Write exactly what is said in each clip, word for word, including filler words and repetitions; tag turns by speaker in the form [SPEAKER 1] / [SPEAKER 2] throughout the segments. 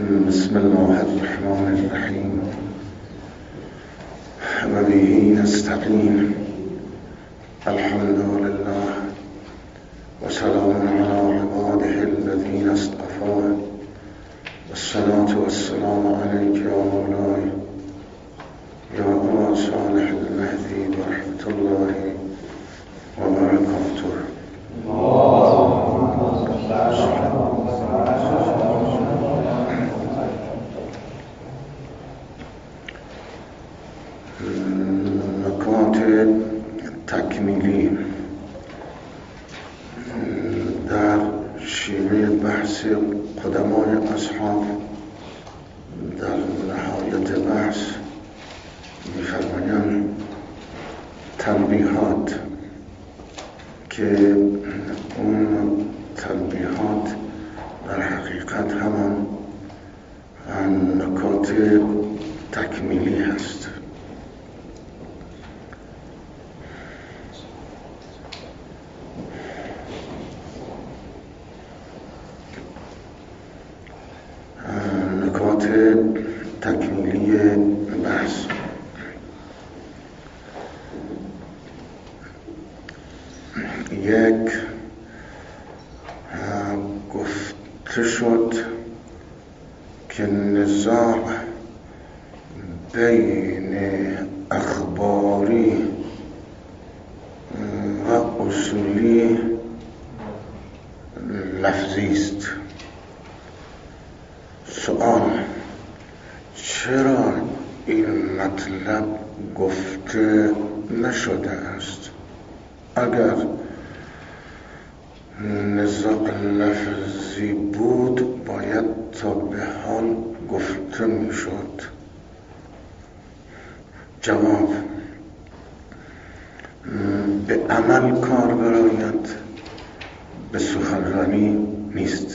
[SPEAKER 1] بسم الله الرحمن الرحیم و به نستعین. الحمد لله و سلام علی عباده الذین اصطفى والصلاة والسلام علیک یا مولاي یا ابا صالح المهدی و رحمت الله و برکاته. نکات تکمیلی در شیوه بحث قدمای اصحاب در نهایت بحث می‌فرمایند تنبیهات که اون تنبیهات در حقیقت همان نکات تکمیلی هست. نکات تکمیلی بحث یک، گفته شد که نزاع بین اخباری و اصولی لفظی است. سوال: چرا این مطلب گفته نشده است؟ اگر نزاع لفظی بود باید تا به حال گفته می شد. جواب: به عمل کار براید، به سخنرانی نیست.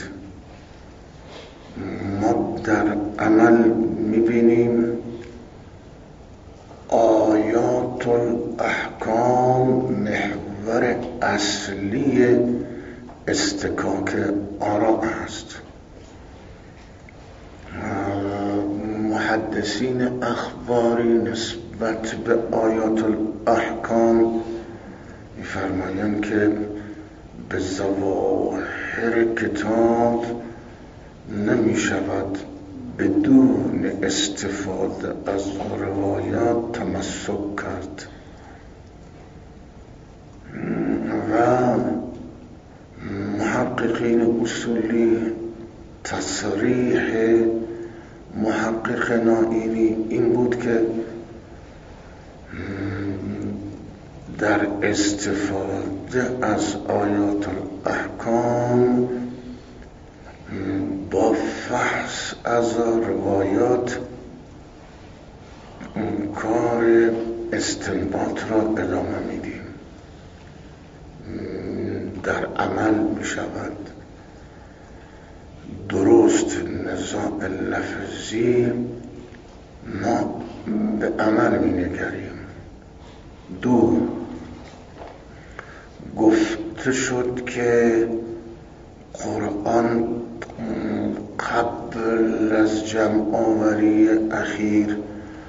[SPEAKER 1] ما در عمل می بینیم آیات الاحکام محور اصلی استکاک آراء است. محدثین اخباری نسبت به آیات الاحکام می‌فرمایند که به ظواهر کتاب نمی شود بدون استفاده از روایات تمسک کرد و محققین اصولی تصریح محقق نائینی این بود که در استفاده از آیات الاحکام با فحص از روایات کار استنباط را ادامه میدیم. در عمل می شود درست نزاع لفظی ما به عمل می نگریم. دو، گفته شد که قرآن قبل از جمع آوری اخیر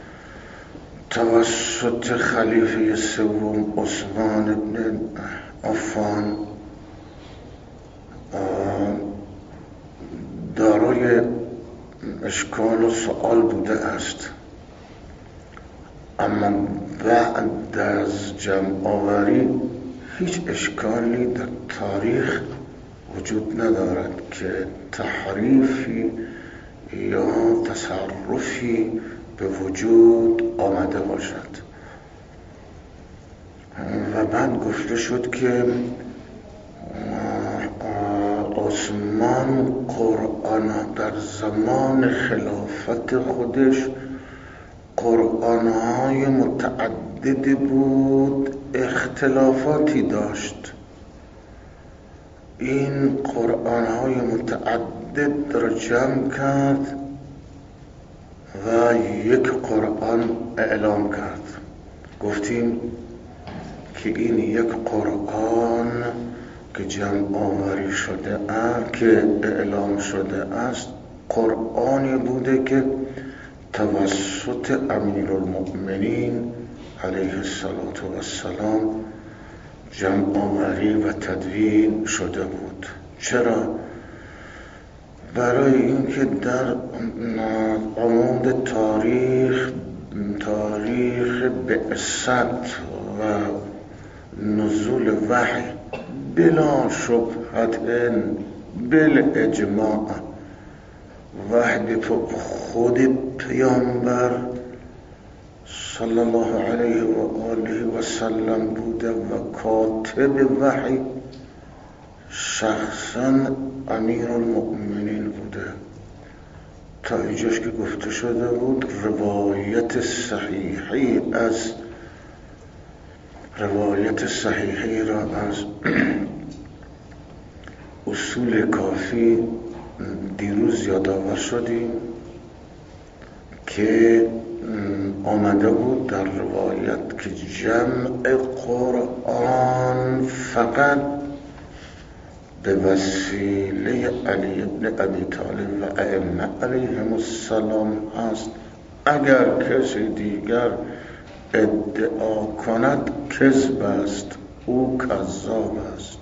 [SPEAKER 1] توسط خلیفه سوم عثمان بن عفان دارای اشکال و سؤال بوده است، اما بعد از جمع آوری هیچ اشکالی در تاریخ وجود ندارد که تحریفی یا تصرفی به وجود آمده باشد. و بعد گفته شد که عثمان قرآن در زمان خلافت خودش قرآن‌های متعدد بود، اختلافاتی داشت. این قرآن‌های متعدد را جمع کرد و یک قرآن اعلام کرد. گفتیم که این یک قرآن که جمع آوری شده است، که اعلام شده است، قرآنی بوده که توسط امیرالمؤمنین علیه السلام جمع آوری و تدوین شده بود. چرا؟ برای اینکه در عمود تاریخ تاریخ بعثت و نزول وحی بلا شبهت بالاجماع وحی به خود پیامبر صلی الله علیه و آله و سلم بوده و کاتب وحی شخصا امیرالمؤمنین بوده. تا اینجاش که گفته شده بود روایت صحیحی از روایت صحیحی را از اصول کافی دیروز یادآور شدیم که آمده بود در روایت که جمع قرآن فقط به وسیله علی ابن ابی طالب و ائمه علیهم السلام هست. اگر کسی دیگر ادعا کند کذب است، او کذاب است.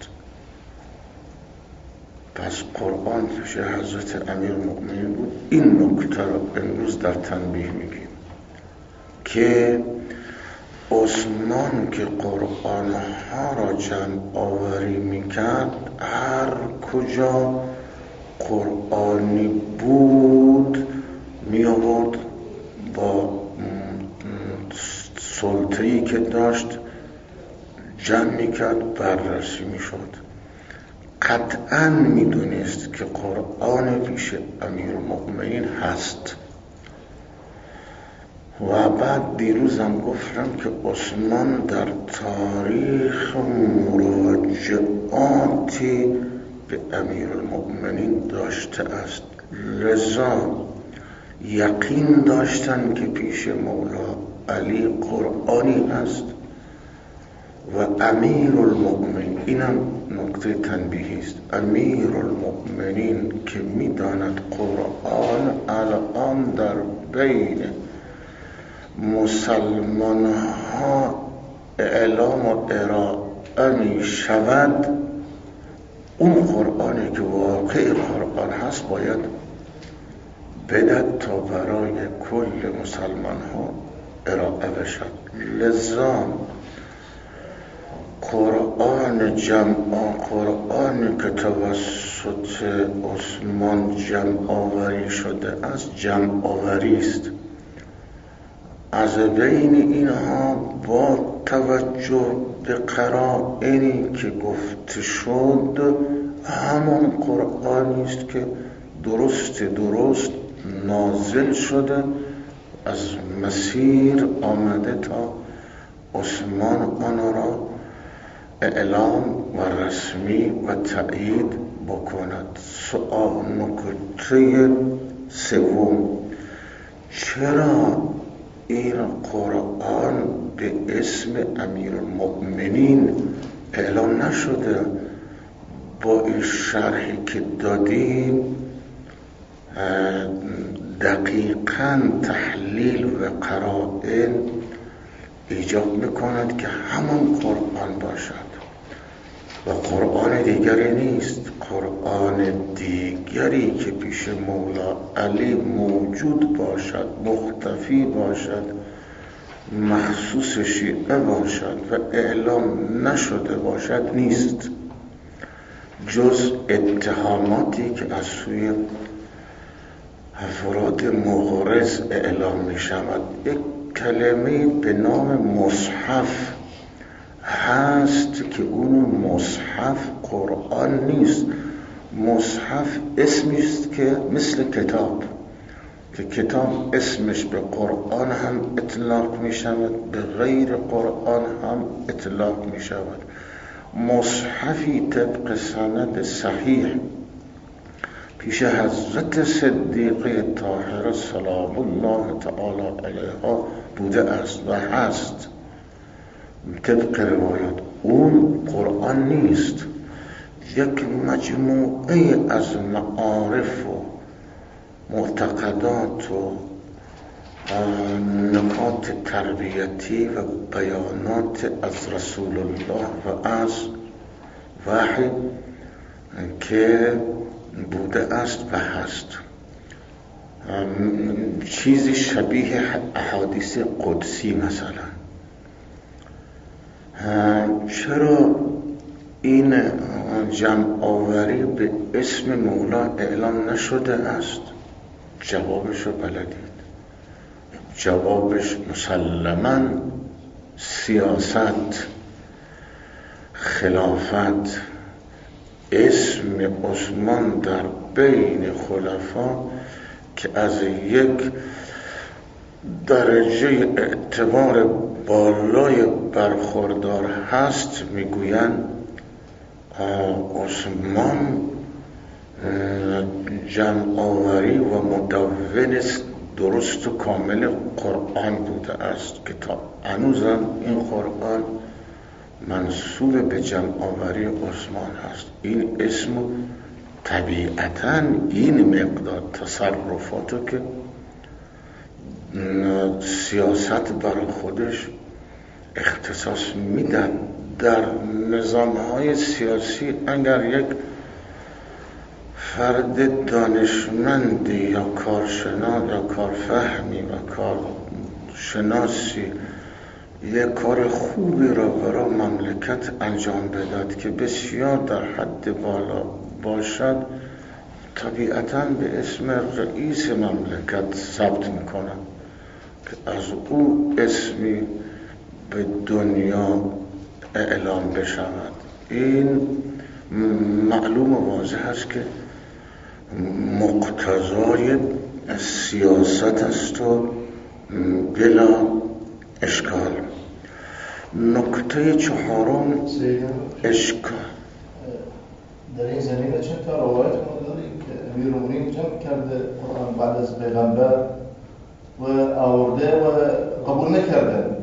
[SPEAKER 1] پس قرآن پیش حضرت امیرالمؤمنین بود. این نکته را امروز در تنبیه میگیم که عثمان که قرآن ها را جمع آوری میکرد، هر کجا قرآنی بود می آورد با سلطه‌ای که داشت جمع میکرد، بررسی میشد. قطعا میدونست که قرآن پیش امیرالمؤمنین هست. و بعد دیروزم گفتم که عثمان در تاریخ مراجعاتی به امیرالمؤمنین داشته است، لذا یقین داشتن که پیش مولا علی قرآنی هست و امیرالمؤمنین، اینم نکته تنبیهی است، امیرالمؤمنین که میداند قرآن الان در بین مسلمان ها اعلام و ارائه می شود، اون قرآنی که واقعی قرآن هست باید بدد تا برای کل مسلمان ها ارائه بشد. لذا قرآن جمع قرآنی که توسط عثمان جمع آوری شده است، جمع آوری است. از بین اینها با توجه به قرائنی که گفته شد، همان قرآنی است که درست درست نازل شده، از مسیر آمده تا عثمان آن را اعلام و رسمی و تأیید بکند. سؤال نکته سوم، چرا این قرآن به اسم امیرالمؤمنین اعلام نشده؟ با این شرحی که دادیم دقیقاً تحلیل و قرائن ایجاب میکند که همان قرآن باشد و قرآن دیگری نیست. قرآن دیگری که پیش مولا علی موجود باشد، مختفی باشد، مخصوص شیعه باشد و اعلام نشده باشد نیست، جز اتهاماتی که از سوی افراد مغرض اعلام می شود. یک کلمه به نام مصحف هست که اون مصحف قرآن نیست. مصحف اسمی است که مثل کتاب، که کتاب اسمش به قرآن هم اطلاق می شود، به غیر قرآن هم اطلاق می شود. مصحفی طبق سند صحیح پیش حضرت صدیقه طاهره سلام الله تعالی علیها بوده است و هست طبق روایات. اون قرآن نیست، یک مجموعه از معارف و معتقدات و نکات تربیتی و بیانات از رسول الله و از وحی که بوده است و هست، چیزی شبیه احادیث قدسی مثلا. چرا این جمع آوری به اسم مولا اعلام نشده است؟ جوابشو بلدید. جوابش مسلماً سیاست، خلافت، اسم عثمان در بین خلفا که از یک درجه اعتبار بالای برخوردار هست، میگویند عثمان جمع آوری و مدون درست و کامل قرآن بوده است که تا هنوزم این قرآن منسوب به جمع آوری عثمان هست. این اسم طبیعتاً این مقدار تصرفاتو که سیاست برای خودش اختصاص میدن. در نظام‌های سیاسی اگر یک فرد دانشمندی یا کارشناس یا کارفهمی و کارشناسی یک کار خوبی را برای مملکت انجام بدهد که بسیار در حد بالا باشد، طبیعتاً به اسم رئیس مملکت ثبت میکنند که از او اسمی به دنیا اعلام بشود. این معلوم و واضح است که مقتضای سیاست است و بلا اشکال. نکته چهارم اشکال
[SPEAKER 2] در این زمینه چند تا روایت ما داریم که امیرالمومنین جمع کرده قرآن بعد از پیغمبر و آورده و قبول نکردن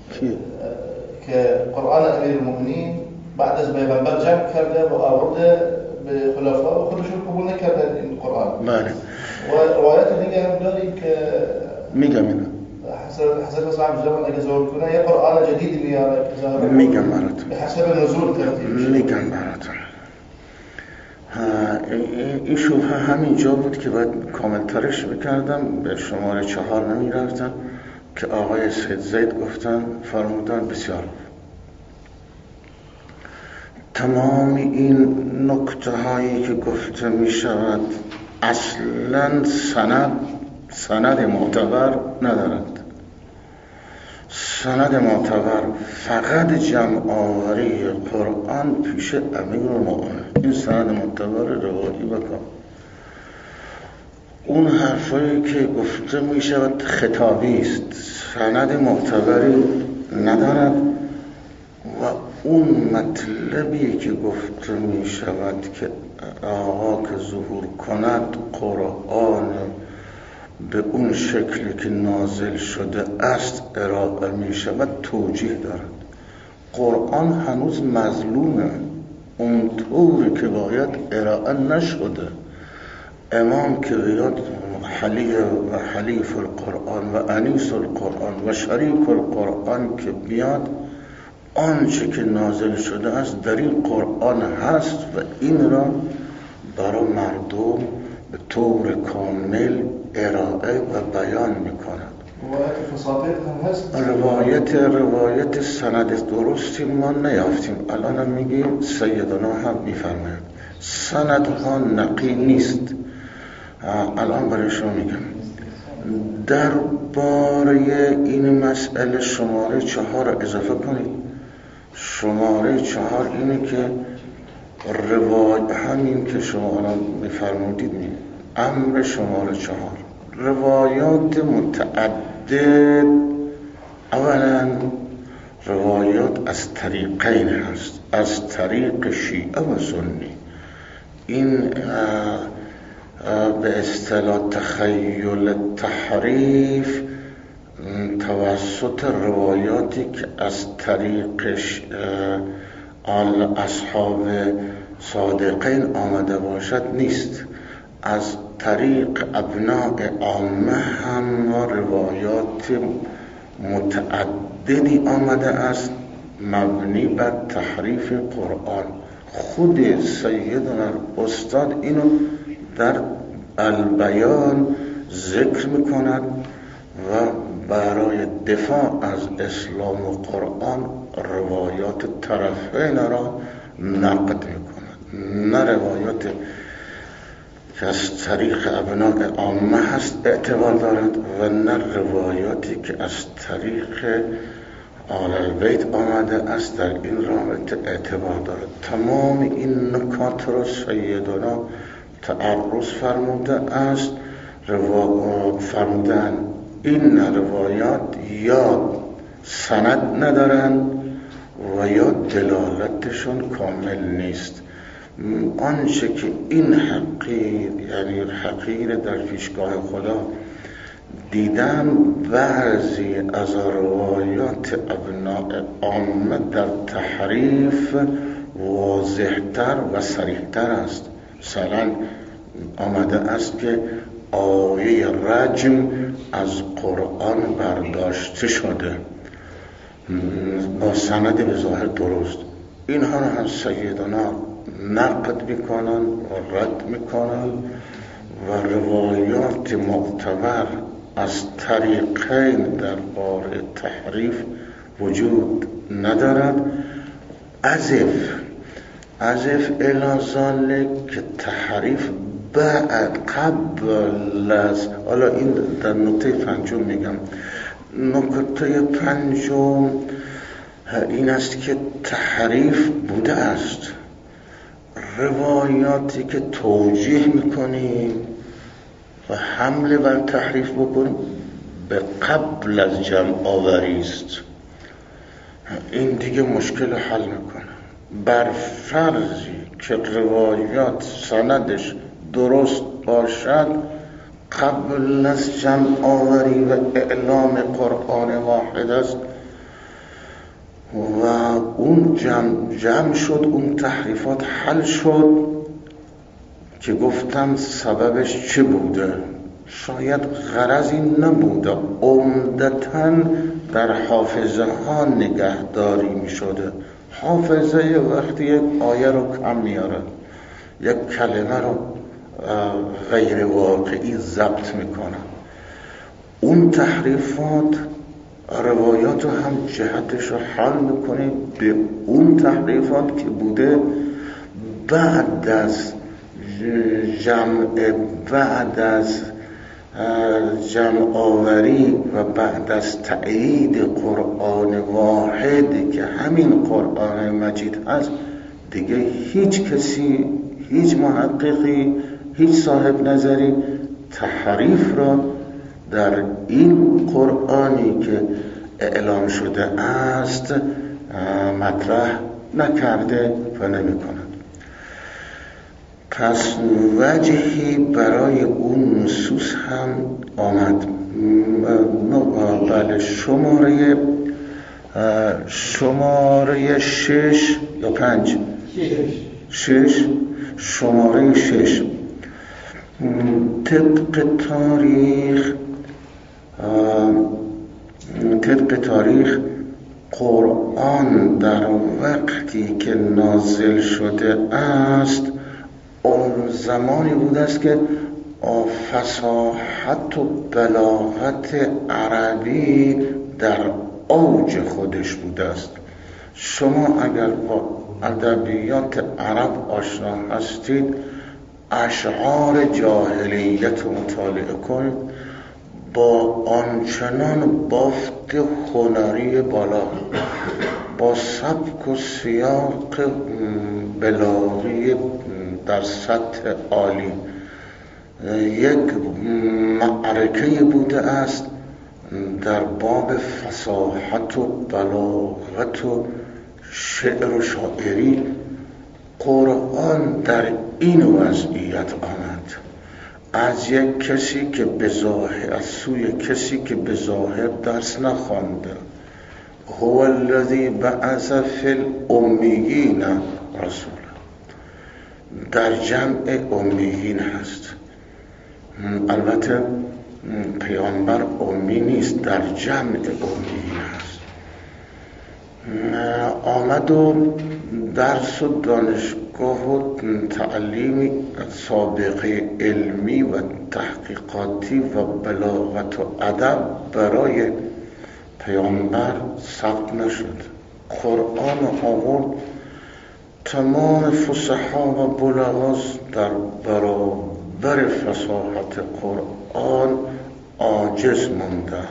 [SPEAKER 2] که قرآن امیرالمومنین بعد از پیغمبر جمع کرده و آورده به خلفا و خودشون قبول نکردن این قرآن.
[SPEAKER 1] بله.
[SPEAKER 2] و روایت دیگه هم داریم که
[SPEAKER 1] میگم اینو
[SPEAKER 2] حسب حسب صاحب زمان اگه ظهور کنه یه قرآن جدید میاره که ظاهر
[SPEAKER 1] میگم براتون
[SPEAKER 2] به حسب نزول ترتیب میشه.
[SPEAKER 1] میگم براتون این شبهه همینجا بود که باید کاملترش میکردم، به شماره چهار نمیرفتم که آقای سید زید گفتن فرمودن بسیار تمام این نکته هایی که گفته می شود اصلا سند سند معتبر ندارد. سند معتبر فقط جمع آوری قرآن پیش امیرالمومنین. این سند معتبر روایی بکن. اون حرفایی که گفته می شود خطابی است، سند معتبری ندارد و اون مطلبی که گفته می شود که آقا که ظهور کند قرآن به اون شکلی که نازل شده است ارائه می شود توجیه دارد. قرآن هنوز مظلومه، اون طوری که باید ارائه نشده. امام که بیاد حلی و حلیف القرآن و انیس القرآن و شریک القرآن که بیاد، آنچه که نازل شده است در این قرآن هست و این را برای مردم به طور کامل ارائه و بیان میکند.
[SPEAKER 2] روایت فساطیق هم هست؟
[SPEAKER 1] روایت روایت سند درستی ما نیافتیم. الان هم میگیم سیدنا هم میفرماید سند ها نقی نیست. الان برای شما میگم در باره این مسئله شماره چهار اضافه کنید. شماره چهار اینه که روایت همین که شما الان میفرمودید می امر شماره چهار روایات متعدد. اولا روایات از طریقین هست، از طریق شیعه و سنی. این به اصطلاح تخیل تحریف توسط روایاتی که از طریق آل اصحاب صادقین آمده باشد نیست، از طریق ابناء عامه هم روایات متعددی آمده است مبنی بر تحریف قرآن. خود سیدنا استاد اینو در البیان ذکر میکند و برای دفاع از اسلام و قرآن روایات طرفین را نقد میکند، نه روایات که از طریق ابناء عامه هست اعتبار دارد و نه روایاتی که از طریق آل البیت آمده است در این رابطه اعتبار دارد. تمام این نکات را سیدنا تعرض فرموده است. روا... فرمودن این روایات یا سند ندارند و یا دلالتشون کامل نیست. آنچه که این حقیر یعنی حقیر در پیشگاه خدا دیدم، بعضی از روایات ابناء عامه در تحریف واضحتر و صریحتر است. مثلا آمده است که آیه رجم از قرآن برداشته شده با سند به ظاهر درست. اینها را هم سیدنا نقد میکنن و رد میکنن و روایات معتبر از طریقین در باره تحریف وجود ندارد. ازف ازف الازاله که تحریف بعد قبل از، حالا این در نکته پنجم میگم، نکته پنجم این است که تحریف بوده است. روایاتی که توجیه میکنیم و حمله بر تحریف بکنیم به قبل از جمع آوری است. این دیگه مشکل حل میکنه. بر فرضی که روایات سندش درست باشد قبل از جمع آوری و اعلام قرآن واحد است و اون جمع, جمع شد، اون تحریفات حل شد که گفتم سببش چه بوده. شاید غرضی نبوده، عمدتاً در حافظه ها نگهداری می شده. حافظه وقتی یک آیه رو کم میاره، یک کلمه رو غیر واقعی ضبط میکنه، اون تحریفات روایات رو هم جهتش رو حل میکنه به اون تحریفات که بوده بعد از جمع بعد از جمع آوری و بعد از تأیید قرآن واحد که همین قرآن مجید هست. دیگه هیچ کسی، هیچ محققی، هیچ صاحب نظری تحریف را در این قرآنی که اعلام شده است مطرح نکرده و نمی کند. پس وجهی برای اون نصوص هم آمد. بله، شماره شماره شش یا پنج شش شماره شش طبق تاریخ طبق تاریخ قرآن در وقتی که نازل شده است اون زمانی بوده است که فصاحت و بلاغت عربی در اوج خودش بوده است. شما اگر با ادبیات عرب آشنا هستید، اشعار جاهلیت مطالعه کنید، با آنچنان بافت هنری بالا، با سبک و سیاق بلاغی در سطح عالی، یک معرکه بوده است در باب فصاحت و بلاغت و شعر و شاعری. قرآن در این وضعیت آمد از یک کسی که به ظاهر، از سوی کسی که به ظاهر درس نخوانده. هو الذی بعث فی الامیین رسولا، در جمع امیین هست. البته پیامبر امی نیست، در جمع امی هست. آمد و درس و دانشگاه و تعلیمی سابقه علمی و تحقیقاتی و بلاغت و ادب برای پیامبر ثبت نشد. قرآن آورد، تمام فصحا و بلغا در برابر فصاحت قرآن عاجز موندن.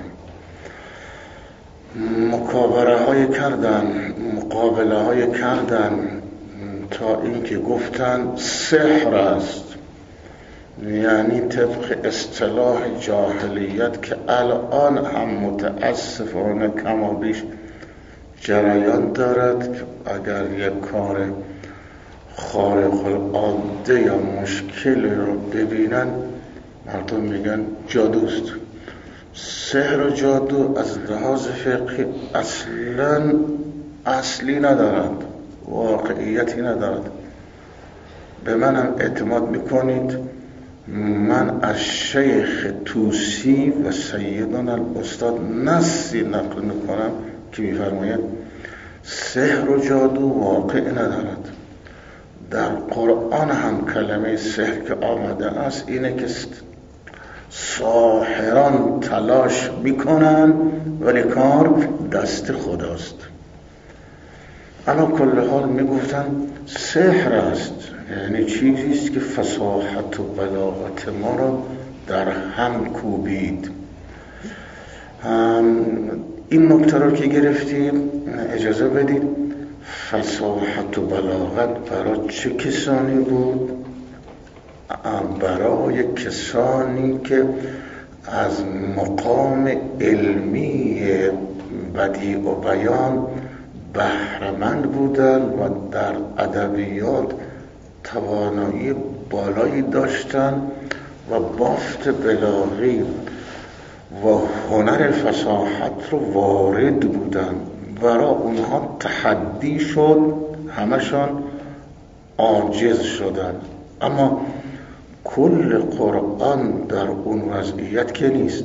[SPEAKER 1] مکابره های کردن، مقابله های کردن تا اینکه گفتن سحر است، یعنی طبق اصطلاح جاهلیت که الان هم متاسفانه کم و بیش جریان دارد که اگر یک کار خارق العاده یا مشکل رو ببینن مردم میگن جادوست. سحر و جادو از لحاظ فقهی اصلا اصلی ندارد، واقعیتی ندارد. به منم اعتماد میکنید، من از شیخ توسی و سیدان الاستاد نصی نقل میکنم که میفرماید سحر و جادو واقع ندارد. در قرآن هم کلمه سحر که آمده است اینه که ساحران تلاش میکنن ولی کار دست خداست. علا کل حال میگفتن سحر است، یعنی چیزیست که فصاحت و بلاغت ما را در هم کوبید. این نکته را که گرفتیم اجازه بدید فصاحت و بلاغت برای چه کسانی بود؟ برای کسانی که از مقام علمی بدیع و بیان بهره‌مند بودند و در ادبیات توانایی بالایی داشتند و بافت بلاغی و هنر فصاحت رو وارد بودند. برای اونها تحدی شد، همشان عاجز شدند. اما کل قرآن در اون وضعیت که نیست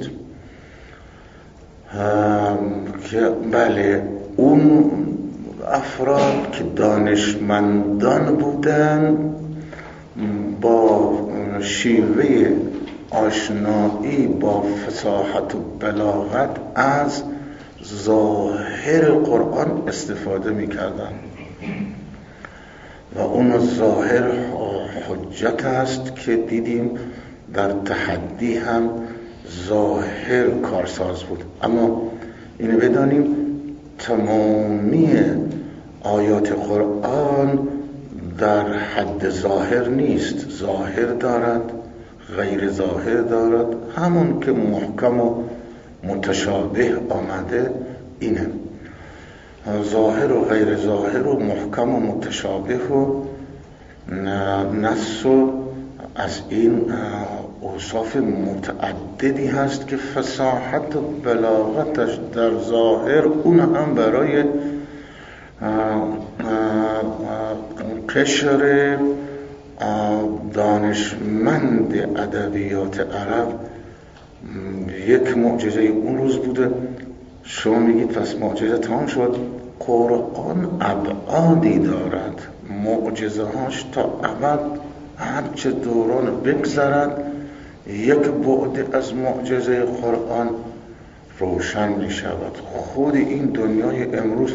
[SPEAKER 1] که بله اون افراد که دانشمندان بودن با شیوه آشنایی با فصاحت و بلاغت از ظاهر قرآن استفاده می‌کردن و اون ظاهر حجت است که دیدیم در تحدی هم ظاهر کارساز بود. اما اینو بدانیم تمامی آیات قرآن در حد ظاهر نیست، ظاهر دارد، غیر ظاهر دارد. همون که محکم و متشابه آمده اینه، ظاهر و غیر ظاهر و محکم و متشابه و نص و از این اوصاف متعددی هست که فصاحت و بلاغتش در ظاهر اون هم برای قشر دانشمند ادبیات عرب یک معجزه اون روز بوده. شما میگید پس معجزه تمام شد؟ قرآن ابعادی دارد، معجزه هاش تا ابد هرچه دوران بگذرد یک بعد از معجزه قرآن روشن می شود. خود این دنیای امروز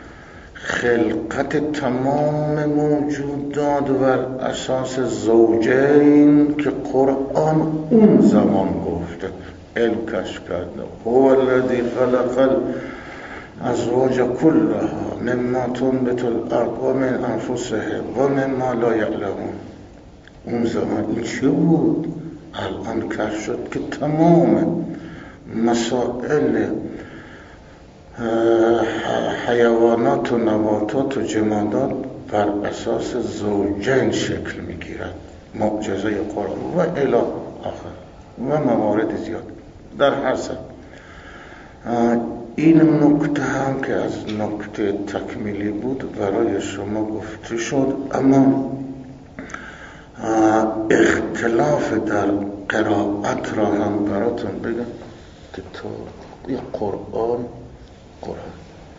[SPEAKER 1] خلقت تمام موجودات بر اساس زوجین که قرآن اون زمان گفته الکش کرده هو الذی خلق الازواج کلها مما تنبت الارض و من انفسهم و مما لا یعلمون. اون زمان این چه بود؟ الان کشف شد که تمام مسائل حیوانات و نباتات و جمادات بر اساس زوجین شکل میگیرد. معجزه قرآن و الی آخر و موارد زیاد در هر سر. این نکته هم که از نکته تکمیلی بود برای شما گفته شد. اما اختلاف در قرائت را هم براتون بگم که تا قرآن قرآن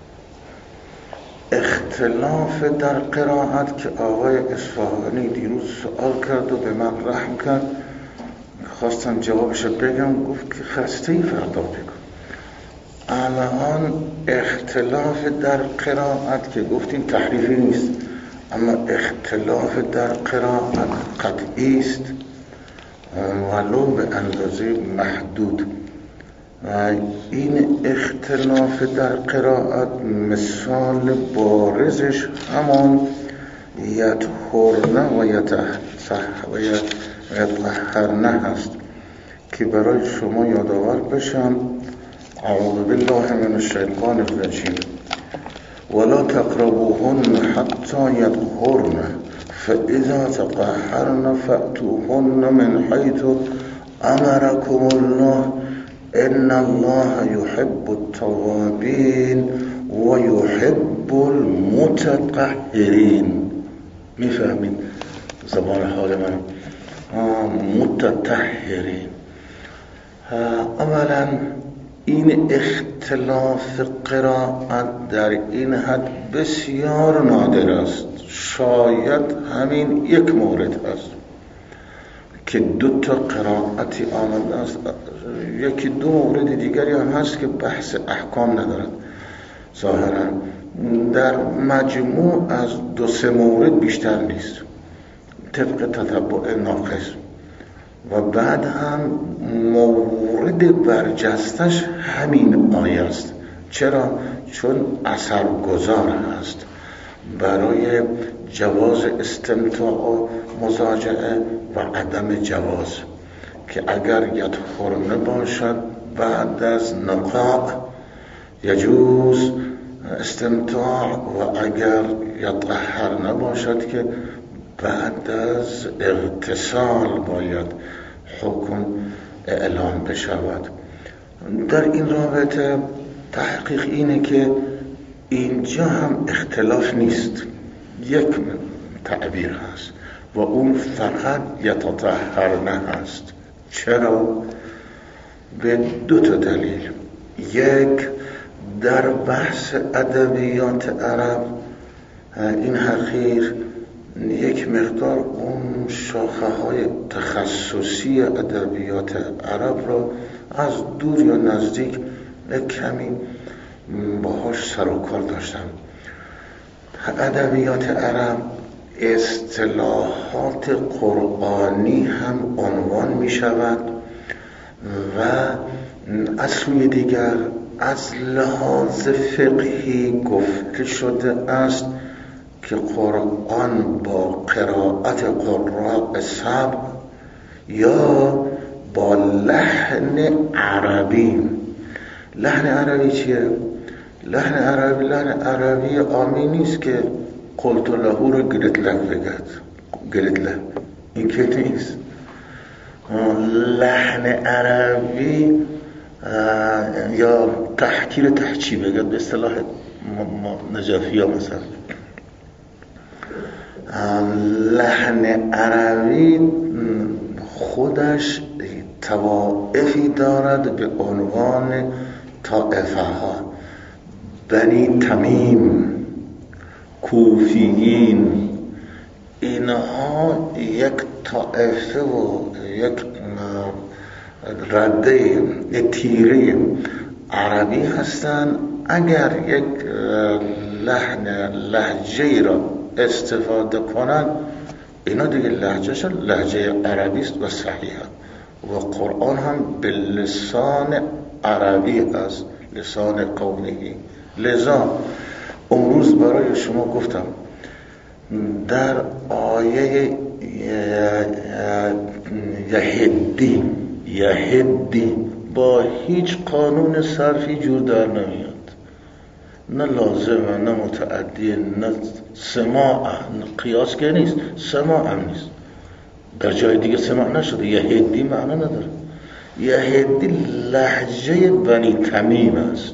[SPEAKER 1] اختلاف در قرائت که آقای اصفهانی دیروز سوال کرد و به من رحم کرد، خواستم جوابش بگم، گفت که خسته‌ای فردا بگم. الان اختلاف در قرائت که گفتیم تحریفی نیست، اما اختلاف در قرائت قطعی است ولو به اندازه محدود. این اختلاف در قرائت مثال بارزش همان یطهرن و یطهرن هست که برای شما یادآور بشم. اعوذ بالله من الشیطان الرجیم ولا تقربوهن حتی یطهرن فاذا تطهرن فأتوهن من حیث امرکم الله ان الله يحب التوابین و يحب المتطهرین. میفهمین زبان حال من؟ متطهرین. اولا این اختلاف قرائت در این حد بسیار نادر است. شاید همین یک مورد است که دو تا قرائتی آمده است. یکی دو مورد دیگری هم هست که بحث احکام ندارد ظاهرا. در مجموع از دو سه مورد بیشتر نیست طبق تتبع ناقص. و بعد هم مورد برجستش همین آیه است. چرا؟ چون اثرگذار هست برای جواز استمتاع و مزاجعه و عدم جواز، که اگر یطهرن باشد بعد از نقاء یجوز استمتاع و اگر یطهرن باشد که بعد از اغتسال باید حکم اعلام بشود. در این رابطه تحقیق اینه که اینجا هم اختلاف نیست، یک تعبیر هست و اون فقط یتطهرن هست. چرا؟ به دو تا دلیل. یک، در بحث ادبیات عرب این حقیر یک مقدار اون شاخه های تخصصی ادبیات عرب را از دور یا نزدیک کمی باهاش سر و کار داشتم. ادبیات عرب اصطلاحات قرآنی هم عنوان می شود و از سوی دیگر از لحاظ فقهی گفته شده است که قرآن با قرائت قراء سبع یا با لحن عربی. لحن عربی چیه؟ لحن عربی لحن عربی عامی نیست که قلت له رو گلت له بگد، گلت له، این که نیست. لحن عربی یا تحکیر تحچی بگد به اصطلاح نجفی ها مثلا. لحن عربی خودش طوائفی دارد به عنوان طائفه ها، بنی تمیم، کوفیین، اینها یک طائفه و یک رده، یک تیره عربی هستند. اگر یک لحن لهجه را استفاده کنند اینا دیگه لهجهش لهجه عربی است و صحیحه و قرآن هم به لسان عربی است، لسان قومی. لذا امروز برای شما گفتم در آیه یهدی یهدی با هیچ قانون صرفی جور در نمیاد، نه لازمه نه متعدیه نه سماع، قیاس که نیست، سماع هم نیست. در جای دیگه سماع نشده. یهدی معنی نداره. یهدی لهجه بنی تمیم است،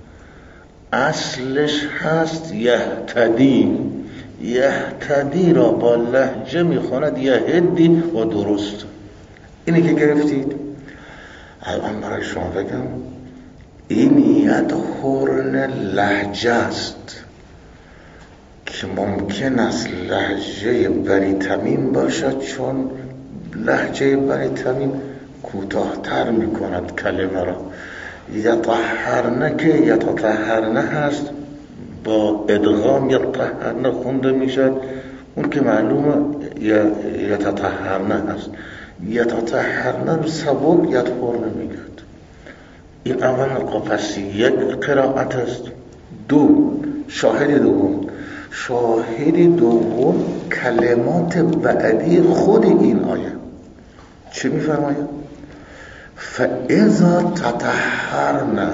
[SPEAKER 1] اصلش هست یهتدی. یهتدی را با لهجه میخواند یهدی و درست. اینی که گرفتید. الان برای شما بگم این یک هرن لهجه است که ممکن است لهجه بنی تمیم باشد، چون لهجه بنی تمیم کوتاه‌تر میکند کلمه را. یطهرنه که یتطهرنه هست، با ادغام یطهرنه خونده میشد، اون که معلومه یتطهرنه هست. یتطهرنه رو سبک یطهرنه میگد. این اول پس یک قرائت است. دو، شاهد دوم شاهد دوم کلمات بعدی خود این آیه چه میفرماید؟ فاذا تطهرن،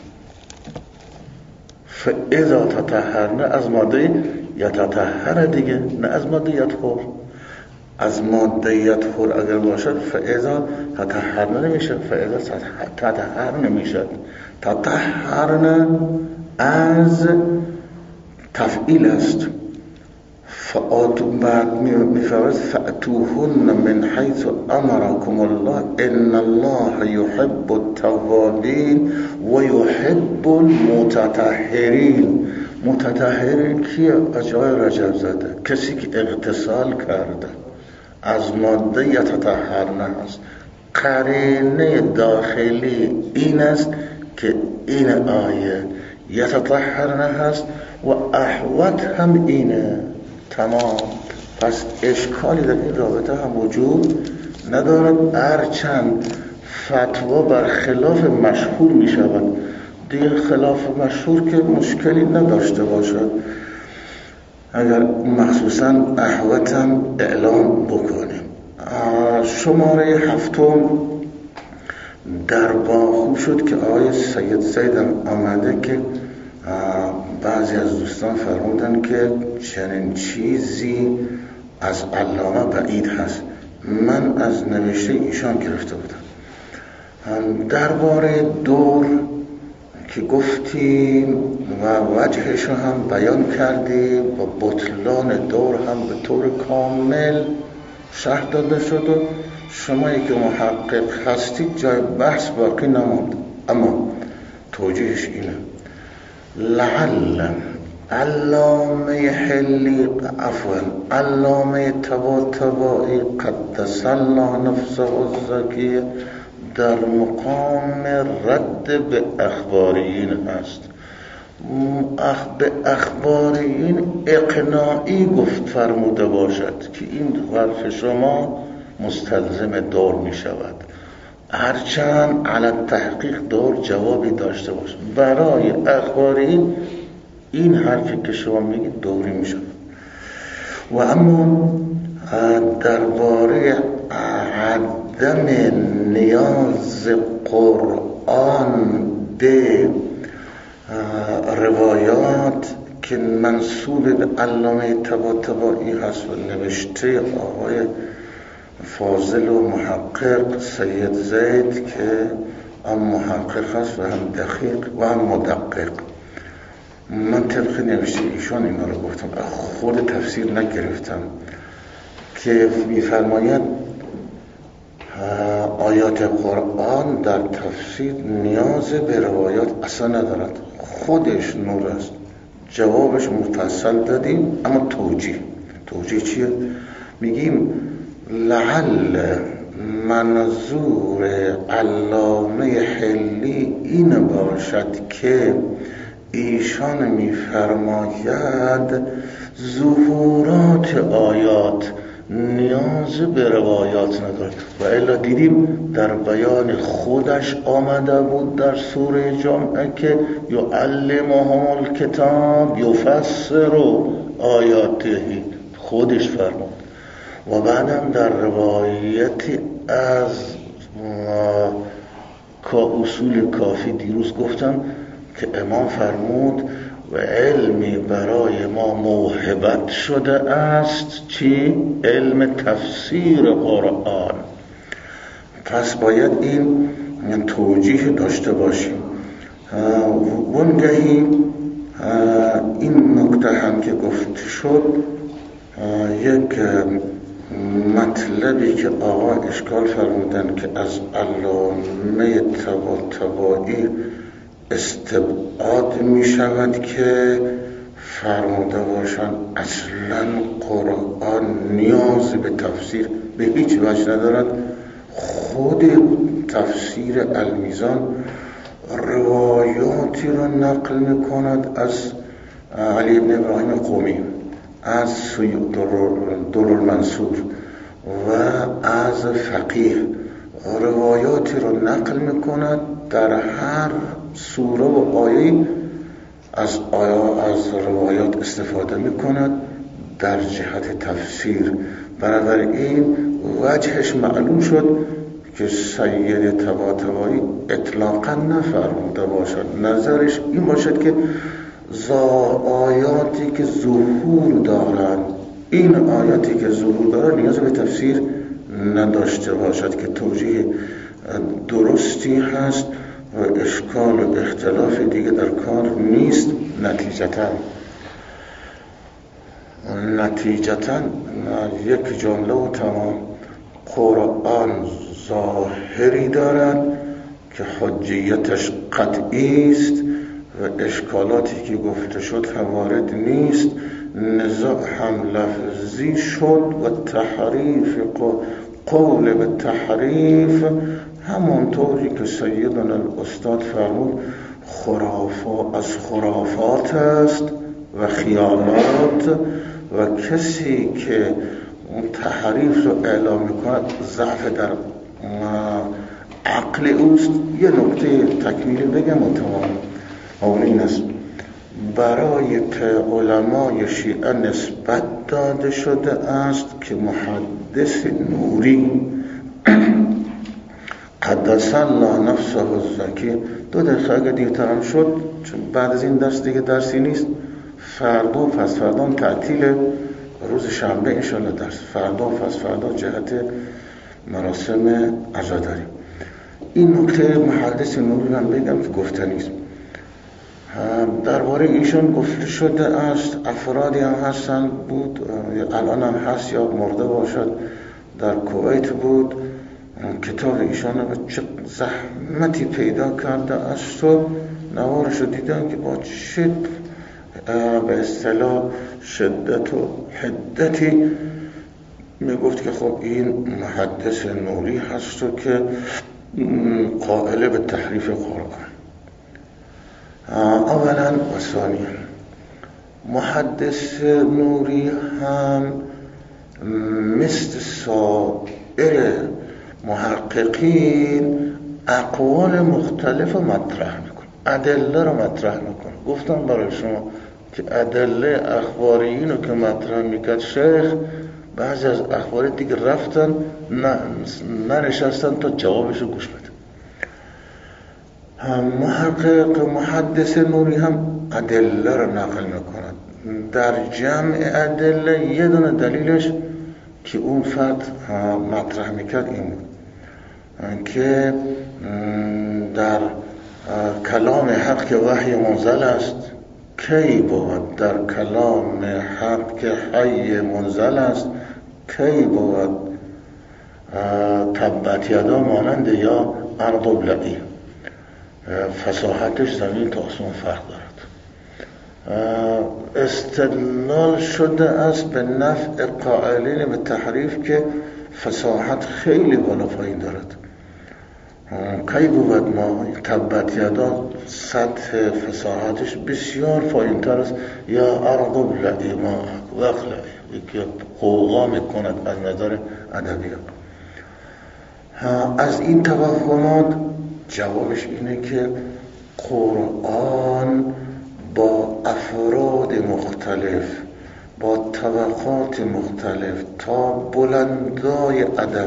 [SPEAKER 1] فاذا تطهرن از ماده یتطهر دیگه، نه از ماده یطهر. از ماده یطهر اگر باشد فاذا تطهرن نمیشه، فاذا تطهرن نمیشه. تطهرن از تفعیل است. فآتو بعد میفرماید فأتوهن من حیث امرکم الله ان الله یحب التوابین و یحب المتطهرین. متطهرین کیه؟ آقای رجب زاده، کسی که اغتسال کرده. از ماده یتطهرن است. قرینه داخلی این است که این آیه یتطهرن هست و احوت هم اینه. تمام. پس اشکالی در این رابطه هم وجود ندارد، هرچند فتوا بر خلاف مشهور می شود. دیگه خلاف مشهور که مشکلی نداشته باشد اگر مخصوصا احوت هم اعلام بکنیم. شماره هفتم در باخو شد که آقای سید زید آمده که بعضی از دوستان فرمودن که چنین چیزی از علامه بعید هست. من از نوشته ایشان گرفته بودم. درباره دور که گفتیم و وجهش هم بیان کردیم و بطلان دور هم به طور کامل شرح داده شد و شمایی که محقق هستید جای بحث باقی نماند. اما توجیهش اینه لعل علامه حلی عفوا علامه طباطبایی قدس الله نفسه الزکیه در مقام رد به اخباریین هست. به اخباریین اقناعی گفت فرموده باشد که این حرف شما مستلزم دور می شود، هرچند علی تحقیق دور جوابی داشته باشد. برای اخباریین این حرفی که شما میگید دوری می شود. و اما درباره عدم نیاز قرآن به روایات که منسوب به علامه طباطبایی هست و نوشته آقای فاضل و محقق سید زید که هم محقق هست و هم دقیق و هم مدقق. من طبق نوشته ایشان اینا رو گفتم، خود تفسیر نگرفتم که میفرماید آیات قرآن در تفسیر نیاز به روایات اصلا ندارد، خودش نور است. جوابش مفصل دادیم، اما توجیه توجیه چیه؟ میگیم لعل منظور علامه حلی این باشد که ایشان میفرماید ظهورات آیات نیاز به روایات ندارد و الا دیدیم در بیان خودش آمده بود در سوره جمعه که یعلمهم الکتاب یفسر آیاته، خودش فرمود. و بعدم در روایتی از اصول کافی دیروز گفتم که امام فرمود و علمی برای ما موهبت شده است، چی؟ علم تفسیر قرآن. پس باید این توجیه داشته باشیم. وانگهی این نکته هم که گفت شد یک مطلبی که آقا اشکال فرمودن که از علامه طباطبایی استبعاد می شود که فرموده باشند اصلا قرآن نیاز به تفسیر به هیچ وجه ندارد. خود تفسیر المیزان روایاتی را نقل می کند از علی بن ابراهیم قمی، از درالمنصور و از فقیه روایاتی را نقل می کند. در هر سوره و آیه از آیا از روایات استفاده می کند در جهت تفسیر. بنابراین وجهش معلوم شد که سید طباطبایی اطلاقا نفرموده باشد، نظرش این باشد که آیاتی که ظهور دارند، این آیاتی که ظهور دارند نیاز به تفسیر نداشته باشد، که توجیه درستی هست و اشکال و اختلاف دیگه در کار نیست. نتیجتا نتیجتا یک جمله و تمام، قرآن ظاهری دارد که حجیتش قطعی است و اشکالاتی که گفته شد هم وارد نیست. نزاع هم لفظی شد و تحریف قول به تحریف همونطوری که سیدنا الاستاد فرمود خرافات از خرافات است و خیالات، و کسی که اون تحریف رو اعلام میکند ضعف در عقل اوست. یه نکته تکمیلی بگم و تمام. اون این است برای علمای شیعه نسبت داده شده است که محدث نوری قدس الله نفسه الزکی، دو دقیقه اگه دیرترم شد چون بعد از این درس دیگه درسی نیست، فردا و پس فردا تعطیل، روز شنبه انشالله درس، فردا و پس فردا جهت مراسم عزاداری. این نکته محدث نوری من بگم که گفتنی است. درباره ایشان گفته شده است افرادی هم هستن بود، الان هم هست یا مرده باشد، در کویت بود، کتاب ایشان رو چه زحمتی پیدا کرده است و نوارش رو دیدن که با چه به اصطلاح شدت و حدتی میگفت که خب این محدث نوری هست و که قائل به تحریف قرآن. اولا و ثانیا محدث نوری هم مثل سایر محققین اقوال مختلف مطرح میکن، ادله رو مطرح میکن. گفتم برای شما که ادله اخباریین رو که مطرح میکرد شیخ، بعضی از اخباری دیگه رفتن ننشستن تا جوابشو گوش بده. محقق محدث نوری هم ادله رو نقل میکند. در جمع ادله یه دونه دلیلش که اون فرد مطرح میکرد این بود که در کلام حق که وحی منزل است کی بود، در کلام حق که حی منزل است کی بود، تبت یدا مانند یا ارض ابلعی، فصاحتش زمین تا آسمان فرق دارد. استدلال شده است به نفع قائلین به تحریف که فصاحت خیلی بالا پایین دارد. کی بود ما تبت یدا سطح فصاحتش بسیار پایین تر است، یا ارض ابلعی ما وقلعی، یکی قوقا میکند از نظر ادبیات. از این توهمات جوابش اینه که قرآن با افراد مختلف، با طبقات مختلف تا بلندای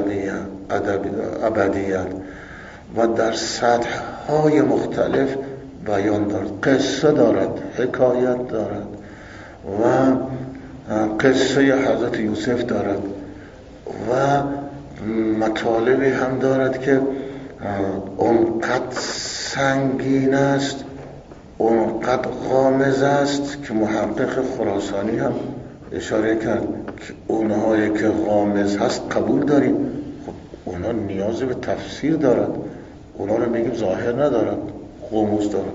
[SPEAKER 1] ابدیت و در سطح‌های مختلف بیان دارد. قصه دارد، حکایت دارد و قصه حضرت یوسف دارد و مطالبی هم دارد که اونقدر سنگین است، اونقدر غامض است که محقق خراسانی هم اشاره کرد که اونهایی که غامض هست قبول داریم. خب اونا نیاز به تفسیر دارد، اونا رو میگیم ظاهر ندارد، غموض دارد.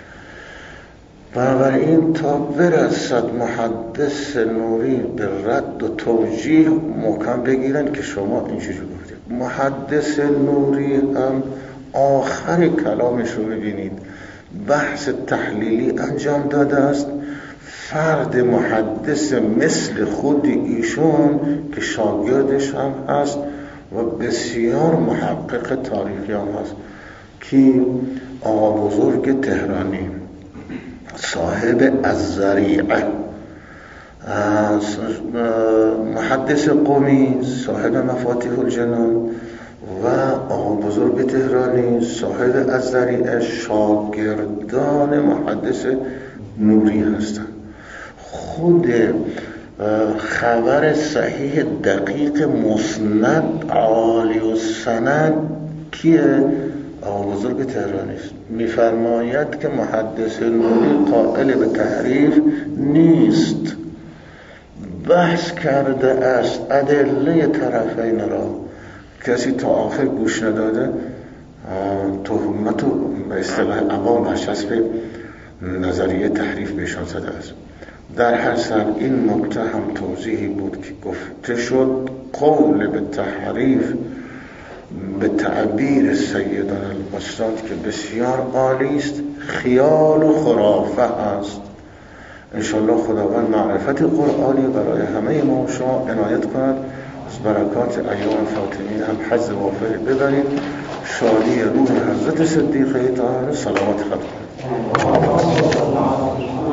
[SPEAKER 1] بنابراین تا برسد محدث نوری به رد و توجیه محکم بگیرن که شما اینجوری گفتید. محدث نوری هم آخر کلامش رو ببینید بحث تحلیلی انجام داده است. فرد محدث مثل خود ایشون که شاگردش هم هست و بسیار محقق تاریخی هم هست، که آقا بزرگ تهرانی صاحب الذریعه، محدث قمی صاحب مفاتیح الجنان و آقا بزرگ تهرانی صاحب الذریعه شاگردان محدث نوری هستند. خود خبر صحیح دقیق مسند عالی و سند کیه؟ آقا بزرگ تهرانی است. میفرماید که محدث نوری قائل به تحریف نیست، بحث کرده است ادله طرفین را. کسی تا آخر گوش نداده تهمت و به اصطلاح عوام برچسب نظریه تحریف بهشان زده است. در هر سر این نکته هم توضیحی بود که گفته شد قول به تحریف به تعبیر سیدان الاستاد که بسیار عالی است، خیال و خرافه است. انشالله خداوند معرفت قرآنی برای همه ما و شما عنایت کند. از برکات ایام فاطمی هم حظ وافر ببرید. شادی روح حضرت صدیقه طاهره صلوات خط کنید.